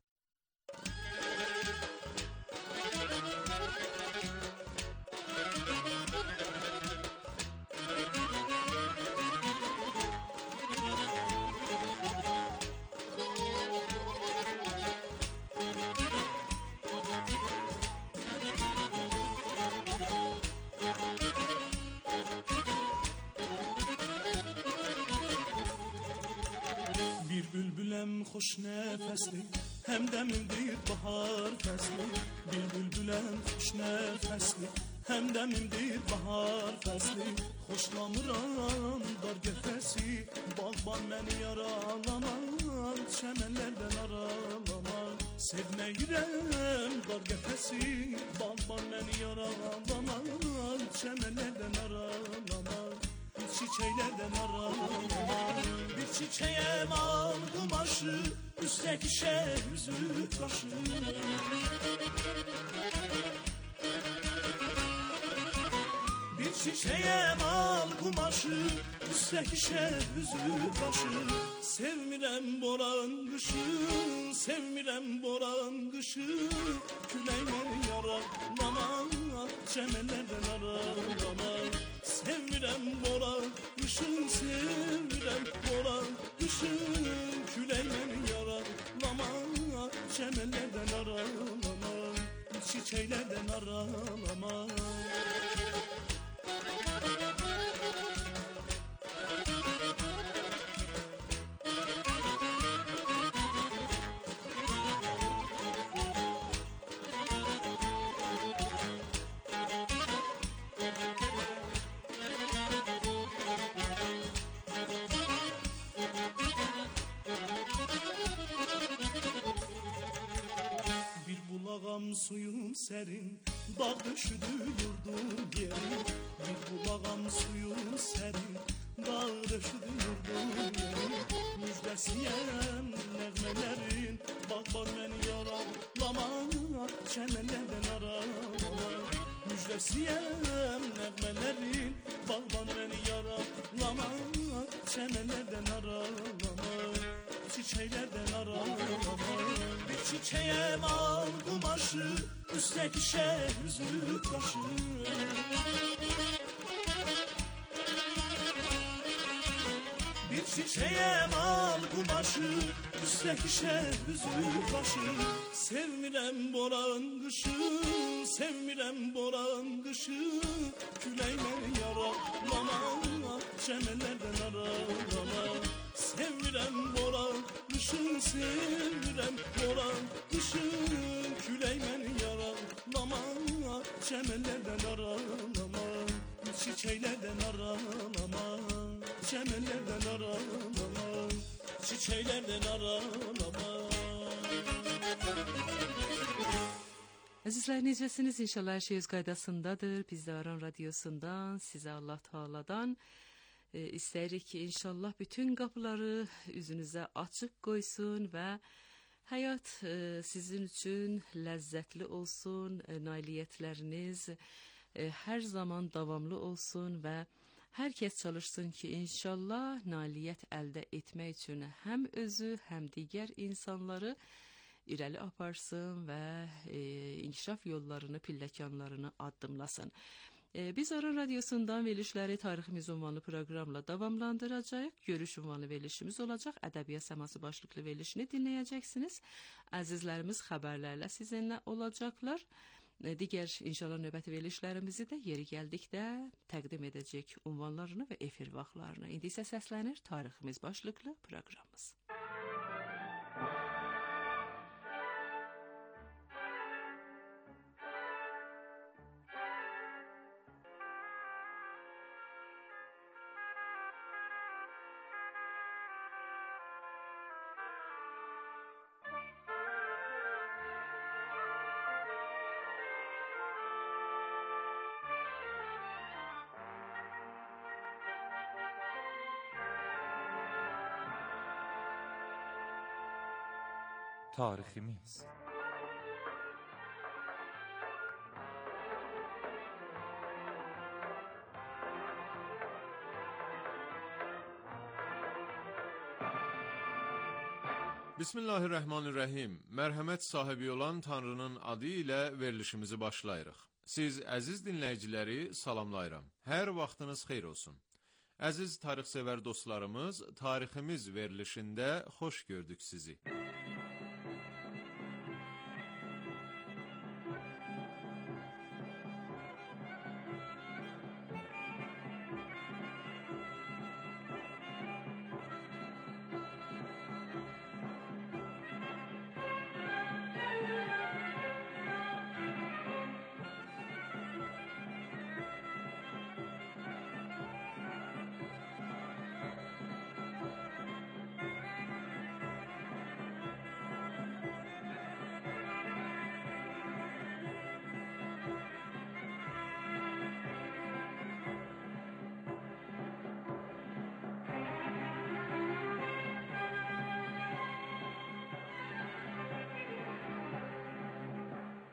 Bir bülbüləm xoş nəfəsli, həm də mimdir bahar fəsli. Bir bülbüləm xoş nəfəsli, həm də mimdir bahar fəsli. Xoşlamıram dar qəfəsi, bağban məni yaralaman, çəmənlərdən aralaman. Sevməyirəm dar qəfəsi, bağban məni yaralaman, çəmənlərdən aralaman. çiçeklerden aralama. Bir çiçeğe mal kumaşı, üstteki şey yüzü taşı. Bir çiçeğe mal kumaşı, üstteki şey yüzü taşı. Sevmirem boran kışı, sevmirem boran kışı. Küleyleri yaralama, çemenlerden aralama. Sevmirem boran kışın, sevmirem boran kışın. Küleyleri yaralama, çemenlerden aralama. Çiçeklerden aralama. Suyum serin, dağ döşüdü yurdum yerim. Bir bulağam suyum serin, dağ döşüdü yurdum yerim. Müjdesiyem nəğmələrin, bağban məni yaralama, çəmənlərdən aralama. Müjdesiyem nəğmələrin, bağban məni yaralama, çəmənlərdən aralama. Çiçeklerden aralama. Bir çiçeğe mal kumaşı, üstteki şey yüzü taşı. Bir çiçeğe mal kumaşı, üstteki şey yüzü taşı. Sevmirem boran kışı, sevmirem boran kışı. Küleyleri yaralama, çemenlerden aralama. Sevmirem boran kışın, sevmirem boran kışın. Küleymen yaralama, çemenlerden aralama. Çiçeklerden aralama, çemenlerden aralama. Çiçeklerden aralama. Əzizlər, necəsiniz? İnşallah hər şey öz qaydasındadır. Biz də Aran Radiosundan, sizə Allah Taala'dan e, istəyirik ki, inşallah bütün qapıları üzünüzə açıq qoysun və həyat e, sizin üçün ləzzətli olsun, e, nailiyyətləriniz e, hər zaman davamlı olsun və hər kəs çalışsın ki, inşallah nailiyyət əldə etmək üçün həm özü, həm digər insanları irəli aparsın və e, inkişaf yollarını, pilləkanlarını addımlasın. E, biz Aran Radiosundan verilişləri tariximiz ünvanlı proqramla davamlandıracağıq. Görüş ünvanlı verilişimiz olacaq. Ədəbiyyat səması başlıqlı verilişini dinləyəcəksiniz. Əzizlərimiz xəbərlərlə sizinlə olacaqlar. E, digər inşallah növbəti verilişlərimizi də yeri gəldikdə təqdim edəcək ünvanlarını və efir vaxtlarını. İndi isə səslənir tariximiz başlıqlı proqramımız. Tariximiz. Bismillahirrahmanirrahim. Mərhəmət sahibi olan Tanrının adı ilə verilişimizi başlayırıq. Siz əziz dinləyiciləri salamlayıram. Hər vaxtınız xeyir olsun. Əziz tarixsevər dostlarımız, tariximiz verilişində xoş gördük sizi.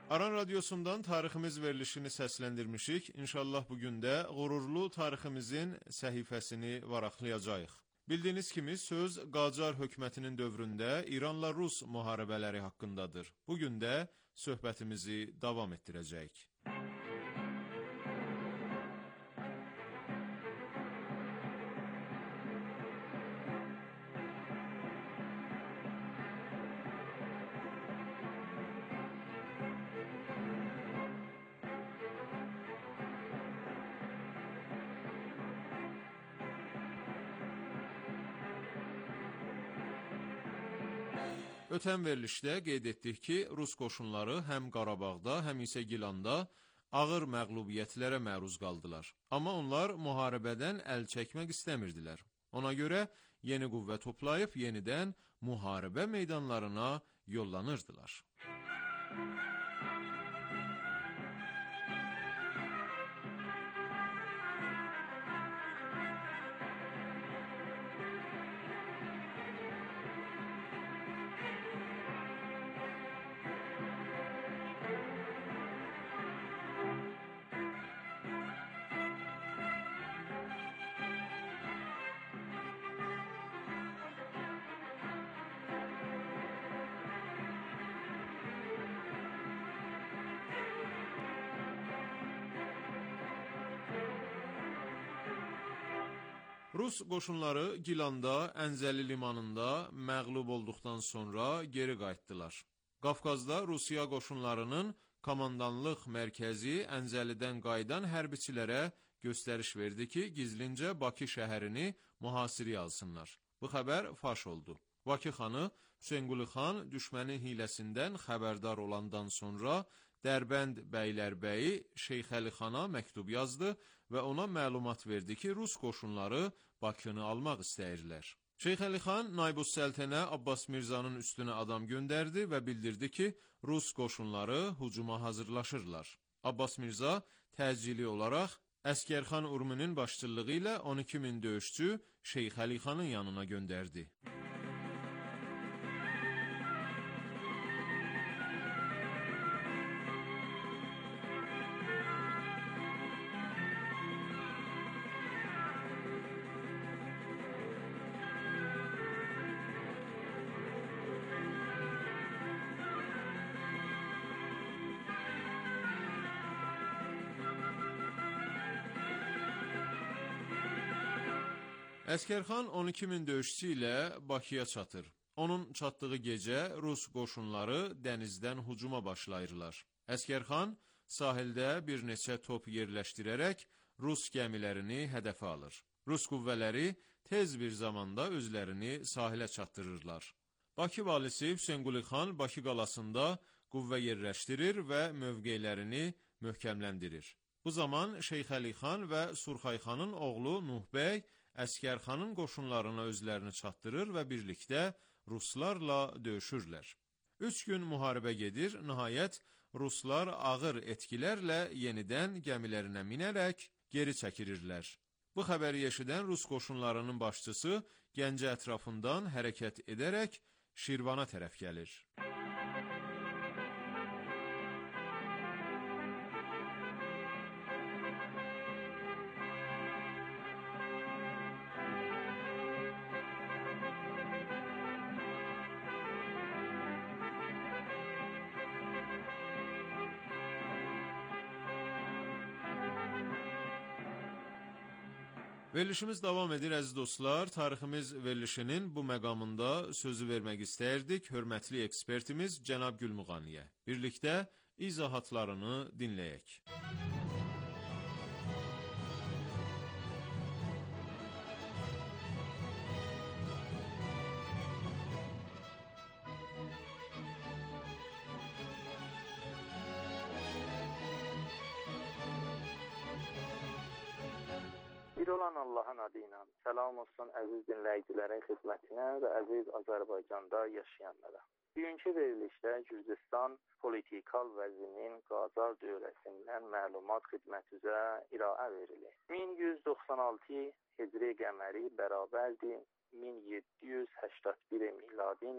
Aran Radyosu'ndan tariximiz verilişini səsləndirmişik. İnşallah bugün də qürurlu tariximizin səhifəsini varaqlayacağıq. Bildiyiniz kimi söz Qacar hökumətinin dövründə İranla Rus müharibələri haqqındadır. Bugün də söhbətimizi davam etdirəcəyik. Ötən verilişdə qeyd etdik ki, Rus qoşunları həm Qarabağda, həm isə Gilanda ağır məğlubiyyətlərə məruz qaldılar. Amma onlar müharibədən əl çəkmək istəmirdilər. Ona görə yeni qüvvə toplayıb yenidən müharibə meydanlarına yollanırdılar. Rus qoşunları Gilanda, Ənzəli limanında məğlub olduqdan sonra geri qayıtdılar. Qafqazda Rusiya qoşunlarının komandanlıq mərkəzi Ənzəlidən qayıdan hərbiçilərə göstəriş verdi ki, gizlincə Bakı şəhərini mühasirəyə alsınlar. Bu xəbər faş oldu. Bakı xanı Hüseynqulu xan düşmənin hiləsindən xəbərdar olandan sonra Dərbənd bəylərbəyi Şeyxəli xana məktub yazdı və ona məlumat verdi ki, Rus qoşunları Bakını almaq istəyirlər. Şeyxəli xan Naybus Səltənə Abbas Mirzanın üstünə adam göndərdi və bildirdi ki, Rus qoşunları hücuma hazırlaşırlar. Abbas Mirza təcili olaraq Əskərxan Urminin başçılığı ilə on iki min döyüşçü Şeyxəli xanın yanına göndərdi. Əskərxan on iki min döyüşçü ilə Bakıya çatır. Onun çatdığı gecə Rus qoşunları dənizdən hücuma başlayırlar. Əskərxan sahildə bir neçə top yerləşdirərək Rus gəmilərini hədəfə alır. Rus qüvvələri tez bir zamanda özlərini sahilə çatdırırlar. Bakı valisi Hüseynqulu xan Bakı qalasında qüvvə yerləşdirir və mövqelərini möhkəmləndirir. Bu zaman Şeyxəli xan və Surxay xanın oğlu Nuh bəy Əskərxanın qoşunlarına özlərini çatdırır və birlikdə Ruslarla döyüşürlər. Üç gün müharibə gedir, nəhayət Ruslar ağır etkilərlə yenidən gəmilərinə minərək geri çəkirirlər. Bu xəbəri eşidən Rus qoşunlarının başçısı Gəncə ətrafından hərəkət edərək Şirvana tərəf gəlir. Verilişimiz davam edir, əziz dostlar. Tariximiz verilişinin bu məqamında sözü vermək istəyirdik hörmətli ekspertimiz cənab Gülmuğaniyə. Birlikdə izahatlarını dinləyək. Bir olan Allahın adı ilə səlam olsun əziz dinləyicilərin xidmətinə və əziz Azərbaycanda yaşayanlara. Bugünkü verilişdə Gürcüstan politikal vəzinin Qacar dövrəsindən məlumat xidmətinizə iraə verilir. min yüz doxsan altı Hicri qəməri bərabərdir min yeddi yüz səksən bir miladi ilə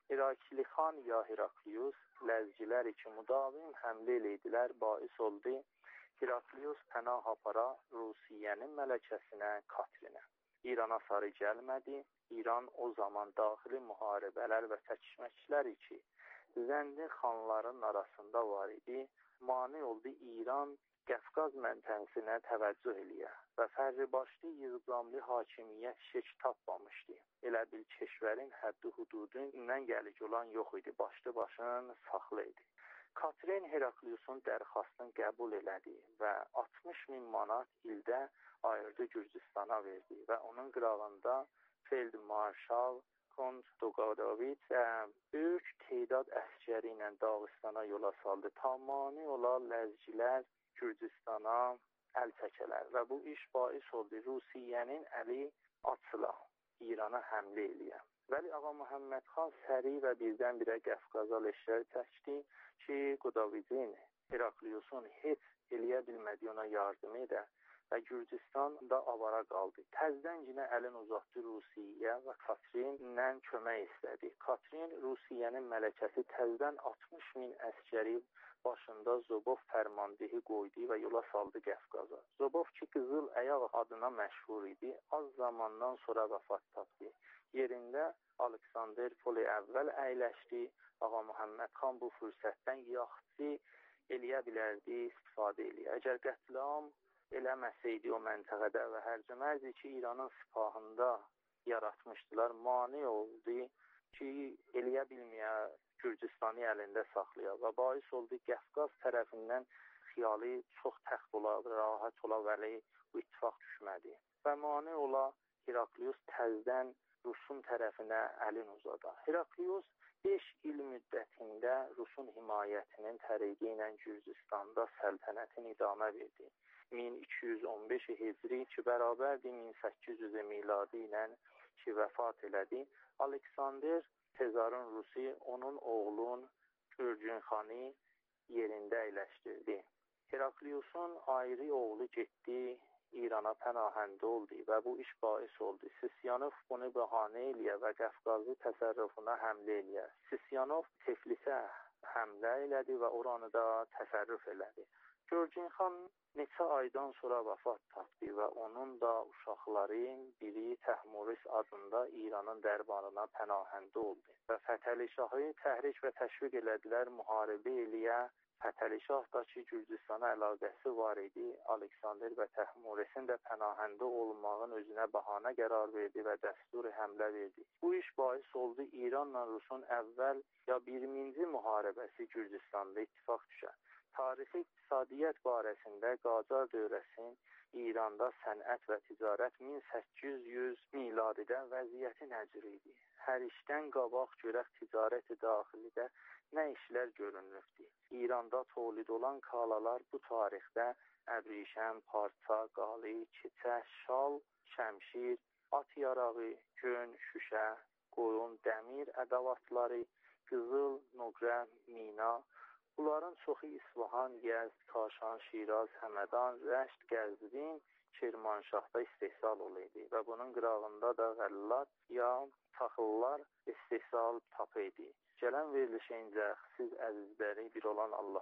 İrakili xan ya Heraklius ləzgilər ki müdavim həmlə eləydilər, bais oldu Heraklius pənah apara Rusiyyənin mələkəsinə Katrinə. İrana sarı gəlmədi. İran o zaman daxili müharibələr və çəkişməklər ki zəndi xanların arasında var idi, mane oldu İran Qəfqaz məntəqəsinə təvəccüh eləyə və fərribaşlı yığcamlı hakimiyyət şək tapmamışdı. Elə bil keşvərin həddi hududundan gəlik olan yox idi, başlı başına saxlı idi. Katrin Herakliusun dərxastını qəbul elədi və altmış min manat ildə ayırdı Gürcüstana verdi və onun qırağında Feld Marşal Kont Doqadavit böyük teydad əskəri ilə Dağıstana yola saldı. Tamami ola ləzgilər Gürcüstana əl çəkələr və bu iş bais oldu Rusiyyənin əli açıla İrana həmlə eləyə. Vəli Ağa Məhəmməd xan səri və birdən-birə Qəfqaza leşlər çəkdi ki, Qodavidin Herakliusun heç eləyə bilmədi ona yardım edə və Gürcüstan da avara qaldı. Təzdən yine əlin uzatdı Rusiyyə və Katrindən kömək istədi. Katrin Rusiyyənin mələkəsi təzdən altmış min əskəri başında Zobov fərmandehi qoydu və yola saldı Qəfqaza. Zobov ki Qızıl Əyaq adına məşhur idi, az zamandan sonra vəfat tapdı. Yerində Aleksandr Poli əvvəl əyləşdi. Ağa Məhəmməd xan bu fürsətdən yaxçı eləyə bilərdi, istifadə eləyə. Əgər qətlam eləməsəydi o məntəqədə və hərcəmərdi ki, İranın sipahında yaratmışdılar, mane oldu ki, eləyə bilməyə Gürcüstanı əlində saxlaya və bais oldu Qəfqaz tərəfindən xiyali çox təxt ola, rahat ola vəli bu ittifaq düşmədi. Və mane ola Heraklius təzdən Rusun tərəfinə əlin uzada. Heraklius beş il müddətində Rusun himayətinin təriqi ilə Gürcüstanda səltənətin idamə verdi. min iki yüz on beş Hicri ki, bərabərdir min səkkiz yüz miladi ilə ki, vəfat elədi. Aleksandr Sezarın Rusi onun oğlun Gürcünxanı yerində əyləşdirdi. Herakliusun ayrı oğlu getdi, İrana pənahəndə oldu və bu iş bais oldu. Sisyanov bunu bəhanə eləyə və Qəfqazı təsərrüfuna həmlə eləyə. Sisyanov Tiflisə həmlə elədi və oranı da təsərrüf elədi. Gürcünxan neçə aydan sonra vəfat tapdı və onun da uşaqların biri Təhmuris adında İranın dərbarına pənahəndə oldu. Və Fətəli Şahı təhrik və təşviq elədilər müharibə eləyə. Fətəli Şah da ki, Gürcüstana əlaqəsi var idi, Aleksandr və Təhmurisin də pənahəndə olmağın özünə bəhanə qərar verdi və dəstur həmlə verdi. Bu iş bais oldu İranla Rusun əvvəl ya birinci müharibəsi Gürcüstanda ittifaq düşə. Tarixi iqtisadiyyət barəsində Qacar dövrəsinin İranda sənət və ticarət min səkkiz yüz miladidə vəziyyəti nəcür idi. Hər işdən qabaq görək ticarət-i daxilidə nə işlər görünürdü. İranda tolid olan kalalar bu tarixdə əbrişəm, parça, qalı, keçə, şal, şəmşir, at yarağı, gön, şüşə, qoyun, dəmir ədavatları, qızıl, noqrə, mina. Bunların çoxu İsfahan, Yezd, Kaşan, Şiraz, Həmədan, Rəşd, Qəzvin, Kirmanşahda istehsal olaydı və bunun qırağında da qəllat ya taxıllar istehsal tapıydı. Gələn verilişə incə siz əzizləri bir olan Allah